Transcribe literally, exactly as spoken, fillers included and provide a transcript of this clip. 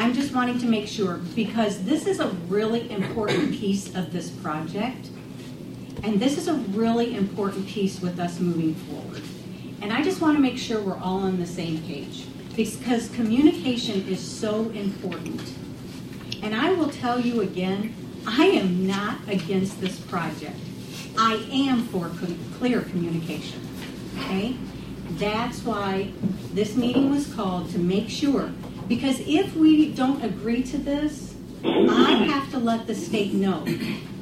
I'm just wanting to make sure, because this is a really important piece of this project, and this is a really important piece with us moving forward. And I just want to make sure we're all on the same page, because communication is so important. And I will tell you again, I am not against this project. I am for co- clear communication, okay? That's why this meeting was called, to make sure. Because if we don't agree to this, I have to let the state know